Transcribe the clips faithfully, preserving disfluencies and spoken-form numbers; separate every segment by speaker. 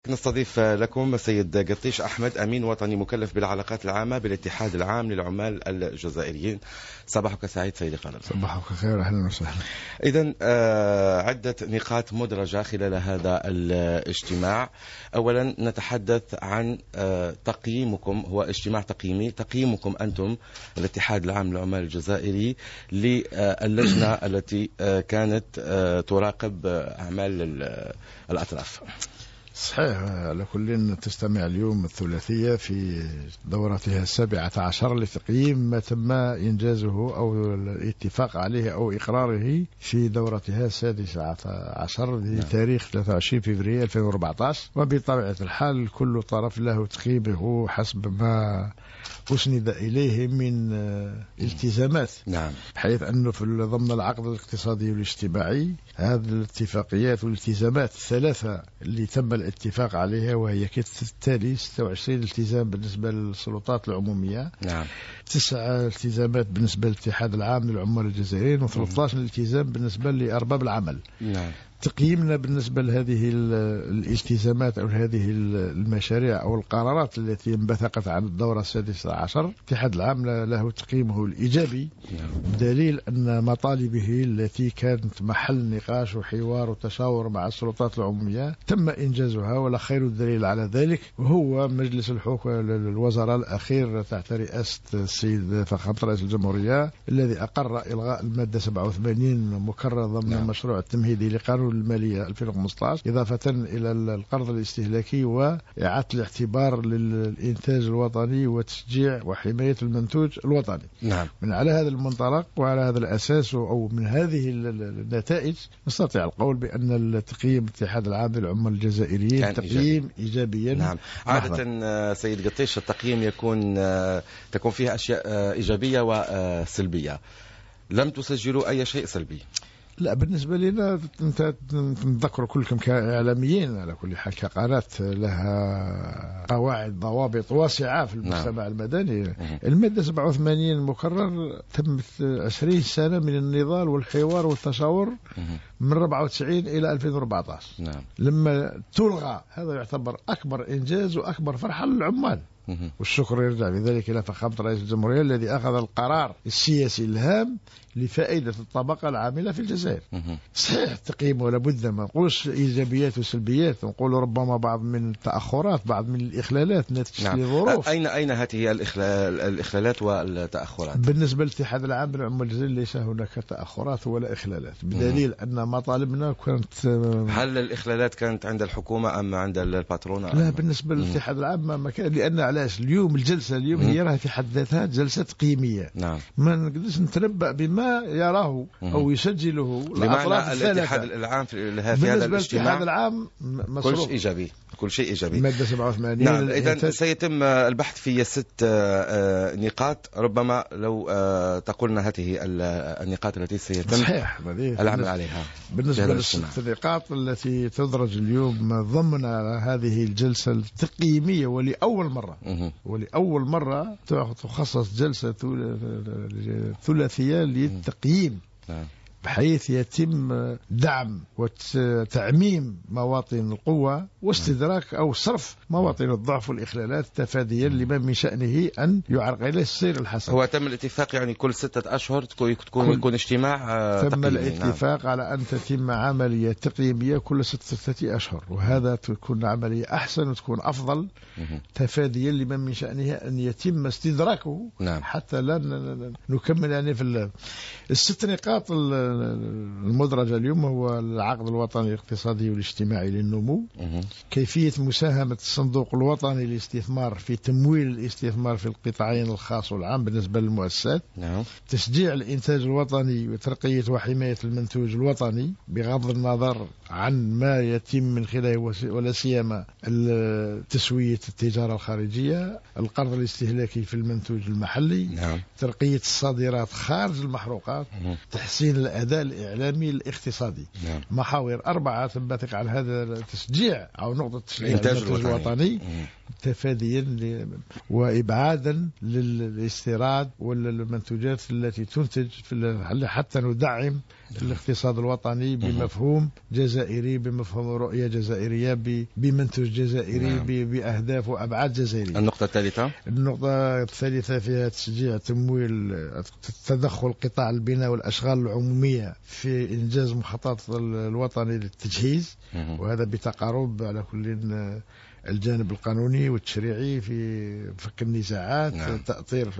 Speaker 1: نستضيف لكم السيد قطيش أحمد، أمين وطني مكلف بالعلاقات العامة بالاتحاد العام للعمال الجزائريين. صباحك سعيد سيدي قادر.
Speaker 2: صباحك خير، أهلا وسهلا.
Speaker 1: إذن عدة نقاط مدرجة خلال هذا الاجتماع. أولا نتحدث عن تقييمكم، هو اجتماع تقييمي، تقييمكم أنتم الاتحاد العام للعمال الجزائري للجنة التي كانت تراقب أعمال الأطراف.
Speaker 2: صحيح، على كل تستمع اليوم الثلاثية في دورتها السابعة عشر لتقييم ما تم إنجازه أو الاتفاق عليه أو إقراره في دورتها السادسة عشر لتاريخ ثلاثة وعشرين فبراير ألفين وأربعة عشر. وبطبيعة الحال كل طرف له تقييمه حسب ما أسند إليه من التزامات.
Speaker 1: نعم.
Speaker 2: حيث أنه في ضمن العقد الاقتصادي والاجتماعي هذه الاتفاقيات والالتزامات الثلاثة اللي تم الاتفاق عليها، وهي كالتالي: ستة وعشرين التزام بالنسبة للسلطات العمومية،
Speaker 1: نعم،
Speaker 2: تسعة التزامات بالنسبة للاتحاد العام للعمال الجزائريين، وثلاثة عشر التزام بالنسبة لأرباب العمل.
Speaker 1: نعم.
Speaker 2: تقييمنا بالنسبة لهذه الالتزامات أو هذه المشاريع أو القرارات التي انبثقت عن الدورة السادسة عشر، الاتحاد العام له تقييمه الإيجابي، بدليل أن مطالبه التي كانت محل نقاش وحوار وتشاور مع السلطات العمومية تم إنجازها، ولا خير الدليل على ذلك وهو مجلس الحكومة الوزراء الأخير تحت رئاسة السيد فخامة رئيس الجمهورية الذي أقر إلغاء المادة سبعة وثمانين مكررة ضمن نعم. المشروع التمهيدي لقانون المالية ألفين وخمسة عشر، إضافة إلى القرض الاستهلاكي وإعادة الاعتبار للإنتاج الوطني وتشجيع وحماية المنتوج الوطني.
Speaker 1: نعم.
Speaker 2: من على هذا المنطلق وعلى هذا الأساس أو من هذه النتائج نستطيع القول بأن التقييم الاتحاد العام للعمال الجزائريين تقييم إيجابيا.
Speaker 1: نعم. عادة سيد قطيش التقييم يكون تكون فيها أشياء إيجابية وسلبية، لم تسجلوا أي شيء سلبي؟
Speaker 2: لا، بالنسبة لنا نذكر كلكم كإعلاميين على كل حال كقناة لها قواعد ضوابط واسعة في المجتمع نعم. المدني. المادة سبعة وثمانين مكرر تمت عشرين سنة من النضال والحوار والتشاور من أربعة وتسعين إلى ألفين وأربعة عشر.
Speaker 1: نعم.
Speaker 2: لما تلغى هذا يعتبر أكبر إنجاز وأكبر فرحة للعمال، والشكر يرجع بذلك إلى فخامة رئيس الجمهورية الذي أخذ القرار السياسي الهام لفائدة الطبقة العاملة في الجزائر. صحيح التقييم ولا بد ما نقولش إيجابيات وسلبيات، نقول ربما بعض من التأخرات، بعض من الإخلالات ناتج
Speaker 1: نعم.
Speaker 2: لظروف.
Speaker 1: أين أين هذه الإخلال الإخلالات والتأخرات؟
Speaker 2: بالنسبة للاتحاد العام للعمال الجزائري ليس هناك تأخرات ولا إخلالات، بدليل أن مطالبنا كانت.
Speaker 1: هل الإخلالات كانت عند الحكومة أم عند الباترون؟
Speaker 2: لا، بالنسبة للاتحاد العام ما كان، لأن علاش اليوم الجلسة اليوم هي راها في حد ذاتها جلسة تقييمية.
Speaker 1: نعم.
Speaker 2: ما نقدرش نتنبأ بما يراه أو يسجله
Speaker 1: الأطراف الثلاثة. الاتحاد العام في هذا الاجتماع
Speaker 2: الاتحاد العام
Speaker 1: كل شيء إيجابي، كل شيء إيجابي.
Speaker 2: مادة سبعة وثمانين.
Speaker 1: نعم. إذن سيتم البحث في ست نقاط، ربما لو تقولنا هذه النقاط التي سيتم
Speaker 2: صحيح
Speaker 1: العمل عليها.
Speaker 2: بالنسبة للست نقاط التي تدرج اليوم ضمن هذه الجلسة التقييمية، ولأول مرة ولأول مرة تخصص جلسة ثلاثية للتقييم، بحيث يتم دعم وتعميم مواطن القوة واستدراك أو صرف مواطن الضعف والإخلالات تفاديا لمن من شأنه أن يعرقل السير الحسن.
Speaker 1: هو تم الاتفاق يعني كل ستة أشهر تكون يكون اجتماع
Speaker 2: تم الاتفاق نعم. على أن تتم عملية تقييمية كل ستة أشهر، وهذا تكون عملية أحسن وتكون أفضل تفاديا لمن من شأنه أن يتم استدراكه
Speaker 1: نعم.
Speaker 2: حتى لا نكمل يعني في الست نقاط المدرجة اليوم. هو العقد الوطني الاقتصادي والاجتماعي للنمو، كيفية مساهمة الصندوق الوطني للاستثمار في تمويل الاستثمار في القطاعين الخاص والعام بالنسبة للمؤسسات،
Speaker 1: نعم.
Speaker 2: تشجيع الإنتاج الوطني وترقية وحماية المنتوج الوطني بغض النظر عن ما يتم من خلاله، ولا سيما تسوية التجارة الخارجية، القرض الاستهلاكي في المنتوج المحلي،
Speaker 1: نعم.
Speaker 2: ترقية الصادرات خارج المحروقات، تحسين الأداء الإعلامي الاقتصادي.
Speaker 1: نعم.
Speaker 2: محاور أربعة تنبثق على هذا التشجيع أو نقطة تشجيع الإنتاج الوطني تفاديا وإبعادا للاستيراد ولا المنتوجات التي تنتج في حتى ندعم الاقتصاد الوطني بمفهوم جزائري، بمفهوم رؤية جزائرية، بمنتج جزائري، بأهداف وأبعاد جزائرية.
Speaker 1: النقطة الثالثة
Speaker 2: النقطة الثالثة فيها تشجيع تمويل تدخل قطاع البناء والأشغال العمومية في إنجاز مخطط الوطني للتجهيز، وهذا بتقارب على كل الجانب القانوني والتشريعي في فك النزاعات. نعم. تأطير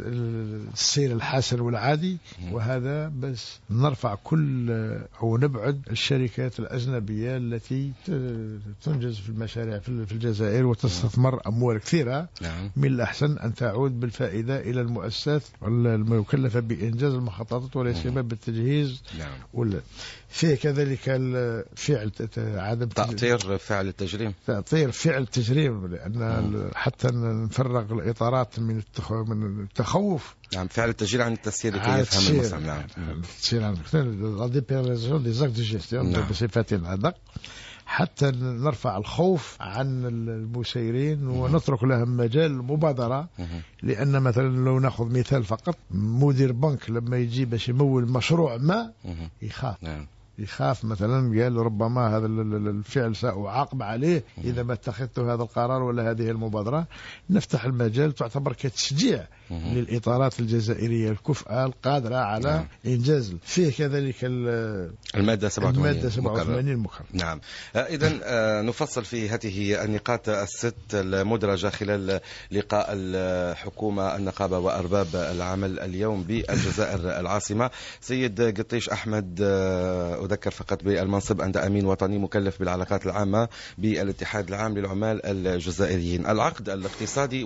Speaker 2: السير الحسن والعادي. مم. وهذا بس نرفع كل أو نبعد الشركات الأجنبية التي تنجز في المشاريع في الجزائر وتستثمر أموال كثيرة. نعم. من الأحسن أن تعود بالفائدة إلى المؤسسات المكلفة بإنجاز المخططات وليس بالتجهيز. نعم. ولا فيه كذلك الفعل عدم
Speaker 1: تأطير فعل التجريم
Speaker 2: تأطير فعل التجريم، لأن مم. حتى نفرغ الإطارات من من التخوف.
Speaker 1: نعم. فعل التجريم عن التسيير لكي يفهم المستمع. نعم.
Speaker 2: التسيير عن لا ديبيراليزاسيون دي زاكت دو جيستيون بصفة أدق، حتى نرفع الخوف عن المسيرين ونترك لهم مجال المبادرة. لأن مثلا لو نأخذ مثال فقط، مدير بنك لما يجي باش يمول مشروع ما يخاف. نعم. يخاف مثلا، قال ربما هذا الفعل سأعاقب عليه إذا ما اتخذت هذا القرار ولا هذه المبادرة. نفتح المجال، تعتبر كتشجيع للإطارات الجزائرية الكفءة القادرة على نعم. إنجاز. فيه كذلك
Speaker 1: المادة سبعة
Speaker 2: وثمانين المكرر.
Speaker 1: نعم. إذن نفصل في هذه النقاط الست المدرجة خلال لقاء الحكومة النقابة وأرباب العمل اليوم بالجزائر العاصمة. سيد قطيش أحمد، أذكر فقط بالمنصب عند أمين وطني مكلف بالعلاقات العامة بالاتحاد العام للعمال الجزائريين. العقد الاقتصادي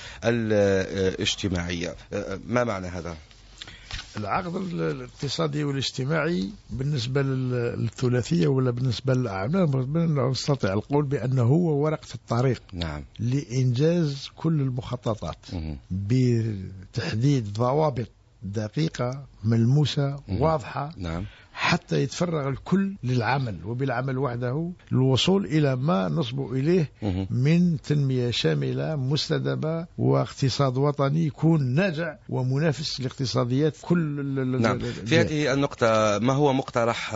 Speaker 1: والاجتماعي، ما معنى هذا؟
Speaker 2: العقد الاقتصادي والاجتماعي بالنسبة للثلاثية ولا بالنسبة للأعمال نستطيع القول بأنه هو ورقة الطريق. نعم. لإنجاز كل المخططات بتحديد ضوابط دقيقة ملموسة واضحة. نعم. حتى يتفرغ الكل للعمل وبالعمل وحده للوصول إلى ما نصب إليه من تنمية شاملة مستدامة واقتصاد وطني يكون ناجع ومنافس لاقتصاديات كل.
Speaker 1: نعم. في هذه النقطة، ما هو مقترح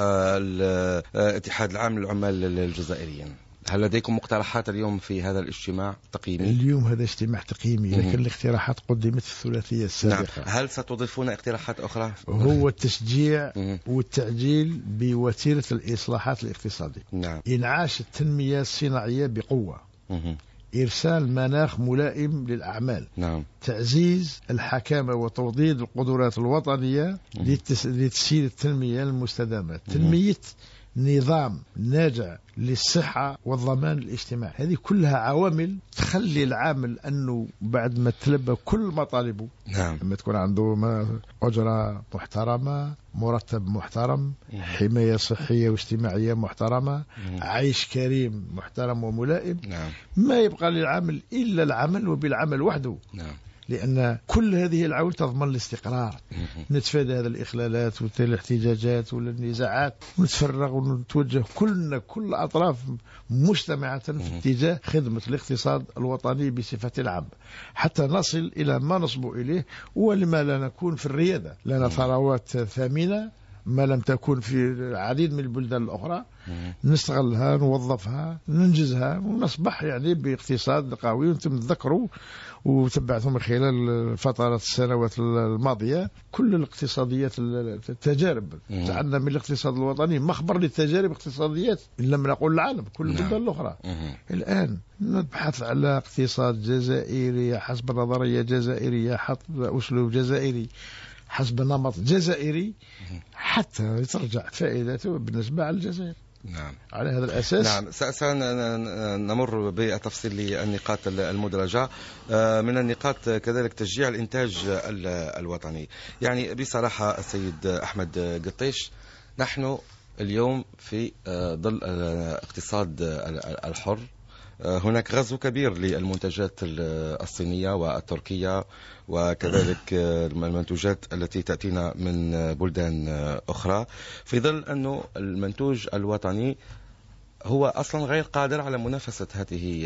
Speaker 1: الاتحاد العام للعمال الجزائريين؟ هل لديكم مقترحات اليوم في هذا الاجتماع التقييمي؟
Speaker 2: اليوم هذا اجتماع تقييمي، لكن الاقتراحات قدمت في الثلاثية السابقة.
Speaker 1: نعم. هل ستضيفون اقتراحات أخرى؟
Speaker 2: هو التشجيع والتعجيل بوتيرة الإصلاحات الاقتصادية. نعم. إنعاش التنمية الصناعية بقوة. مم. إرسال مناخ ملائم للأعمال. نعم. تعزيز الحكامة وتوطيد القدرات الوطنية لتسهيل التنمية المستدامة. تنمية نظام ناجع للصحة والضمان الاجتماعي. هذه كلها عوامل تخلي العامل أنه بعد ما تلبى كل مطالبه. نعم. لما تكون عنده أجرة محترمة، مرتب محترم، حماية صحية واجتماعية محترمة، مم. عيش كريم محترم وملائم. نعم. ما يبقى للعامل إلا العمل وبالعمل وحده. نعم. لأن كل هذه العوامل تضمن الاستقرار. نتفادى هذه الإخلالات والاحتجاجات ولا النزاعات، ونتفرغ ونتوجه كلنا كل أطراف مجتمعة في اتجاه خدمة الاقتصاد الوطني بصفة عامة حتى نصل إلى ما نصب إليه. ولما لا نكون في الريادة، لنا ثروات ثامنة ما لم تكن في العديد من البلدان الأخرى، نستغلها نوظفها ننجزها ونصبح يعني باقتصاد قوي. وانتم تذكروا وتبعتم من خلال فترة السنوات الماضية كل الاقتصاديات التجارب تعلمنا من الاقتصاد الوطني مخبر للتجارب اقتصاديات إن لم نقول العالم كل البلدان الأخرى. الآن نبحث على اقتصاد جزائري حسب نظرية جزائرية حسب أسلوب جزائري حسب نمط جزائري حتى ترجع فائدته بالنسبة على الجزائر. نعم. على هذا الأساس.
Speaker 1: نعم. سنمر بالتفصيل للنقاط المدرجة. من النقاط كذلك تشجيع الإنتاج الوطني. يعني بصراحة السيد أحمد قطيش، نحن اليوم في ظل الاقتصاد الحر هناك غزو كبير للمنتجات الصينية والتركية وكذلك المنتوجات التي تأتينا من بلدان أخرى، في ظل أنه المنتوج الوطني هو أصلا غير قادر على منافسة هذه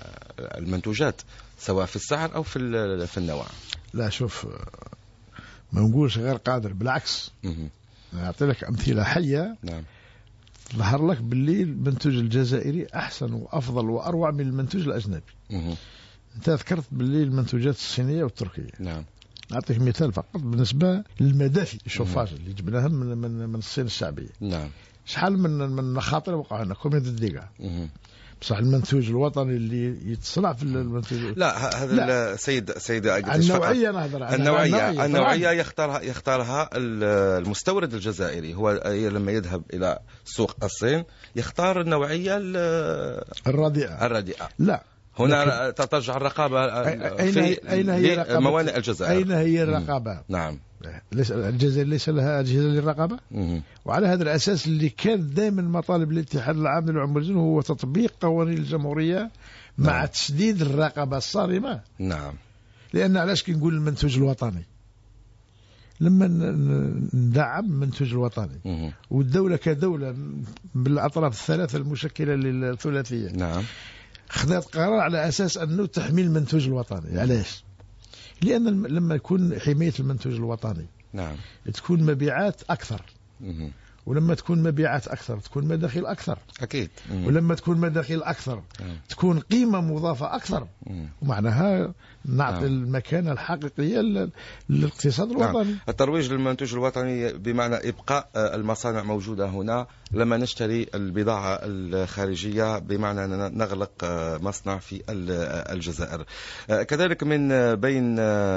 Speaker 1: المنتوجات سواء في السعر أو في النوع.
Speaker 2: لا شوف، ما نقولش غير قادر، بالعكس. نعطي لك أمثلة حية.
Speaker 1: نعم.
Speaker 2: ظهر لك باللي المنتوج الجزائري أحسن وأفضل وأروع من المنتوج الأجنبي. أنت ذكرت باللي المنتوجات الصينية والتركية.
Speaker 1: نعم.
Speaker 2: نعطيك مثال فقط بالنسبة للمدافي الشوفاج اللي جبناها من من من الصين الشعبية.
Speaker 1: نعم.
Speaker 2: شحال من من مخاطر وقعوا هنا كوميد الدقة. بصح المنتوج الوطني اللي يتصنع في المنتوج،
Speaker 1: لا هذا السيد سيد
Speaker 2: النوعية نهضر عنها.
Speaker 1: النوعية النوعية يختارها يختارها المستورد الجزائري. هو لما يذهب إلى سوق الصين يختار النوعية
Speaker 2: الرديئة
Speaker 1: الرديئة.
Speaker 2: لا،
Speaker 1: هنا ترجع الرقابة في
Speaker 2: أين هي
Speaker 1: موانئ الجزائر.
Speaker 2: أين هي الرقابة؟
Speaker 1: نعم.
Speaker 2: الجزائر ليس لها أجهزة للرقابة. وعلى هذا الأساس اللي كان دائما مطالب الاتحاد العام للعمال هو تطبيق قوانين الجمهورية مع نعم. تشديد الرقابة الصارمة.
Speaker 1: نعم.
Speaker 2: لأن علاش كي نقول المنتوج الوطني، لما ندعم المنتوج الوطني والدولة كدولة بالأطراف الثلاثة المشكلة للثلاثية
Speaker 1: نعم
Speaker 2: خذت قرار على أساس أنه تحمي المنتوج الوطني. علاش؟ لأن لما يكون حماية المنتوج الوطني
Speaker 1: نعم
Speaker 2: تكون مبيعات أكثر،
Speaker 1: مه.
Speaker 2: ولما تكون مبيعات أكثر تكون مداخل أكثر.
Speaker 1: أكيد. مه.
Speaker 2: ولما تكون مداخل أكثر مه. تكون قيمة مضافة أكثر، مه. ومعناها نعطي نعم. المكانة الحقيقية للاقتصاد الوطني.
Speaker 1: نعم. الترويج للمنتوج الوطني بمعنى إبقاء المصانع موجودة هنا لما نشتري البضاعة الخارجية، بمعنى أننا نغلق مصنع في الجزائر. كذلك من بين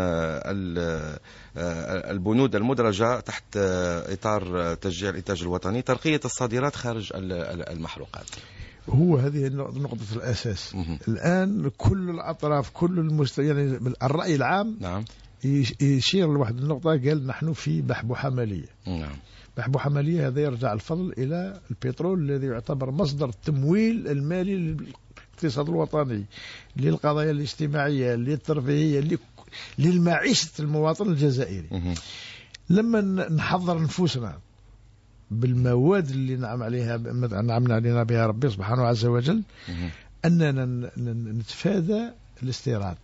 Speaker 1: البنود المدرجة تحت إطار تشجيع الإنتاج الوطني ترقية الصادرات خارج المحروقات.
Speaker 2: هو هذه نقطة الأساس. مه. الآن كل الأطراف كل المست... يعني الرأي العام
Speaker 1: نعم.
Speaker 2: يشير لواحد النقطة، قال نحن في بحبوحة مالية.
Speaker 1: نعم.
Speaker 2: بحبوحة مالية هذا يرجع الفضل إلى البترول الذي يعتبر مصدر التمويل المالي للاقتصاد الوطني، للقضايا الاجتماعية، للترفيهية، للمعيشة المواطن الجزائري.
Speaker 1: مه.
Speaker 2: لما نحضر نفوسنا بالمواد اللي نعم عليها نعم علينا بها ربي سبحانه عز وجل، أننا نتفادى الاستيراد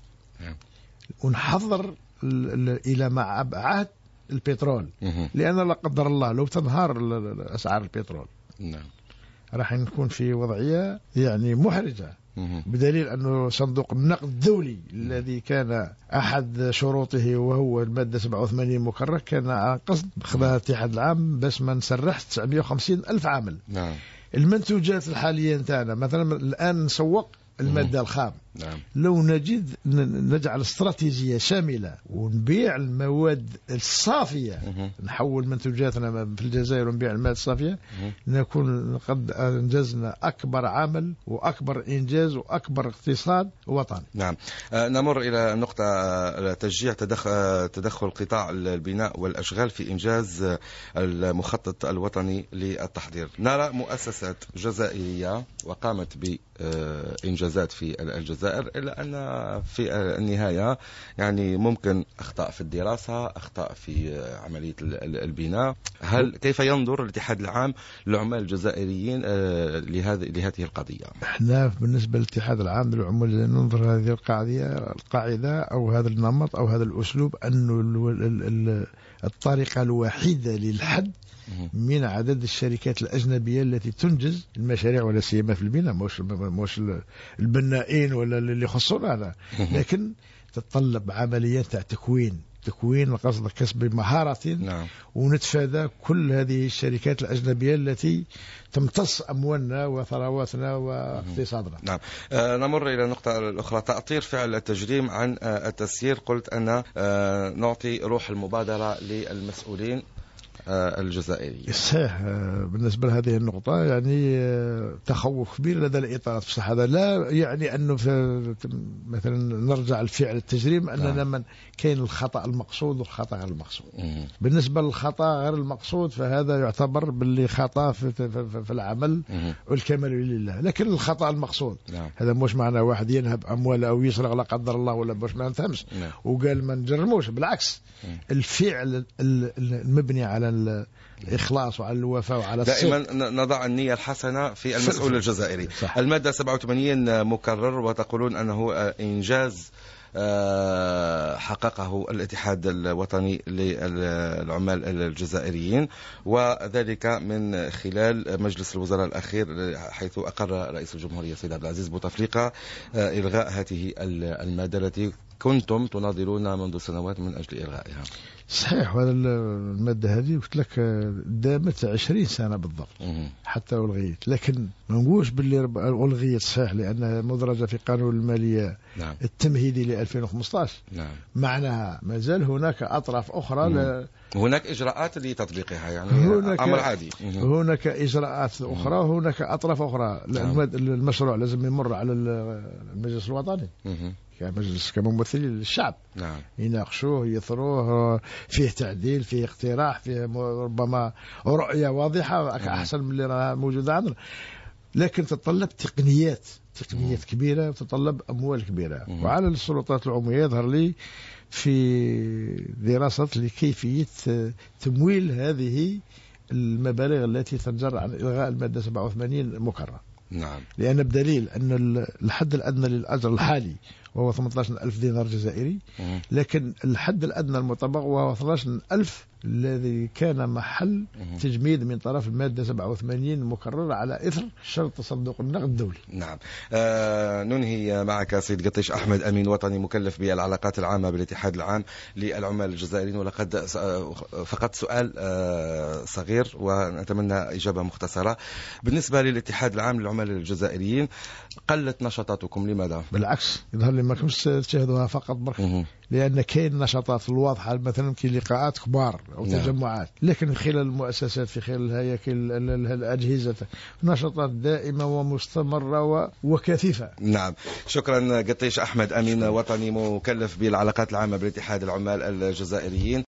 Speaker 2: ونحضر إلى مع عهد البترول، لأن لا قدر الله لو تنهار أسعار البترول راح نكون في وضعية يعني محرجة. بدليل أنه صندوق النقد الدولي الذي كان أحد شروطه وهو المادة سبعة وثمانين مكرر كان عن قصد بخذها الاتحاد العام باش ما نسرح تسعمائة وخمسين ألف عامل.
Speaker 1: نعم.
Speaker 2: المنتوجات الحالية نتاعنا مثلا الآن نسوق المادة الخام.
Speaker 1: نعم.
Speaker 2: لو نجد نجعل استراتيجية شاملة ونبيع المواد الصافية،
Speaker 1: مه.
Speaker 2: نحول منتوجاتنا في الجزائر ونبيع المواد الصافية، مه. نكون قد أنجزنا أكبر عمل وأكبر إنجاز وأكبر اقتصاد وطني.
Speaker 1: نعم. آه نمر إلى نقطة تشجيع تدخل, تدخل قطاع البناء والأشغال في إنجاز المخطط الوطني للتحضير. نرى مؤسسات جزائرية وقامت بإنجازات في الجزائر، إلا أن في النهاية يعني ممكن أخطاء في الدراسة، أخطاء في عملية البناء. هل كيف ينظر الاتحاد العام للعمال الجزائريين لهذه لهذه القضية؟
Speaker 2: احنا بالنسبة للاتحاد العام للعمال ننظر هذه القاعدة القاعدة أو هذا النمط أو هذا الأسلوب أنه الطريقة الوحيدة للحد من عدد الشركات الأجنبية التي تنجز المشاريع ولا سيما في البناء، مش مش البنائين ولا اللي يخصونا هذا، لكن تتطلب عمليات تاع تكوين تكوين قصد كسب مهارة.
Speaker 1: نعم.
Speaker 2: ونتفادى كل هذه الشركات الأجنبية التي تمتص أموالنا وثرواتنا واقتصادنا.
Speaker 1: نعم. آه نمر إلى النقطة الأخرى، تأطير فعل التجريم عن آه التسيير. قلت أن آه نعطي روح المبادرة للمسؤولين الجزائرية.
Speaker 2: صحيح. بالنسبة لهذه النقطة يعني تخوف كبير لدى الإطارات، بصح هذا لا يعني أنه مثلا نرجع لفعل التجريم أننا نعم. من كاين الخطأ المقصود والخطأ غير المقصود.
Speaker 1: مم.
Speaker 2: بالنسبة للخطأ غير المقصود فهذا يعتبر باللي خطأ في, في, في العمل
Speaker 1: مم.
Speaker 2: والكمال لله، لكن الخطأ المقصود
Speaker 1: نعم.
Speaker 2: هذا مش معناه واحد ينهب أموال أو يسرق لا قدر الله ولا باش ما نفهمش
Speaker 1: نعم.
Speaker 2: وقال ما نجرموش، بالعكس مم. الفعل المبني على الإخلاص وعلى الوفاء وعلى الصدق.
Speaker 1: دائما نضع النية الحسنة في المسؤول الجزائري.
Speaker 2: صح.
Speaker 1: المادة سبعة وثمانين مكرر وتقولون أنه إنجاز حققه الاتحاد الوطني للعمال الجزائريين، وذلك من خلال مجلس الوزراء الأخير، حيث أقر رئيس الجمهورية السيد عبد العزيز بوتفليقة إلغاء هذه المادة التي كنتم تناضلون منذ سنوات من أجل إلغائها.
Speaker 2: صحيح، وهذا المادة هذه قلت لك دامت عشرين سنة بالضبط حتى ألغيت، لكن ما نقولش باللي ألغيت صحيح لأنها مدرجة في قانون المالية نعم. التمهيدي ل ألفين وخمسة عشر نعم. معناها ما زال هناك أطراف أخرى ل...
Speaker 1: هناك إجراءات لتطبيقها، يعني هناك أمر عادي.
Speaker 2: هناك إجراءات أخرى، هناك أطراف أخرى. نعم. المشروع لازم يمر على المجلس الوطني كمجلس كممثلين للشعب نعم. يناقشوه يثروه، فيه تعديل، فيه اقتراح، فيه ربما رؤية واضحة أحسن من اللي راها موجودة عندنا، لكن تتطلب تقنيات تقنيات كبيرة وتتطلب أموال كبيرة. مم. وعلى السلطات العمومية يظهر لي في دراسة لكيفية تمويل هذه المبالغ التي تنجر عن إلغاء المادة سبعة وثمانين مكرر نعم. لأن بدليل أن الحد الأدنى للأجر الحالي وهو ثمانية عشر ألف دينار جزائري، لكن الحد الأدنى المطبق وهو اثني عشر ألف الذي كان محل تجميد من طرف المادة سبعة وثمانين مكررة على إثر شرط صندوق النقد الدولي.
Speaker 1: نعم. آه ننهي معك سيد قطيش أحمد أمين وطني مكلف بالعلاقات العامة بالاتحاد العام للعمال الجزائريين، ولقد فقط سؤال آه صغير ونتمنى إجابة مختصرة. بالنسبة للاتحاد العام للعمال الجزائريين قلت نشاطاتكم، لماذا؟
Speaker 2: بالعكس، يظهر لي ما كنتش تشاهدوها فقط برك، لأن كاين نشاطات الواضحة، مثلا كاين لقاءات كبار أو نعم. تجمعات، لكن خلال المؤسسات في خلال الهياكل الأجهزة نشاطات دائمة ومستمرة وكثيفة.
Speaker 1: نعم، شكرا قطيش أحمد أمين وطني مكلف بالعلاقات العامة بالاتحاد العمال الجزائريين.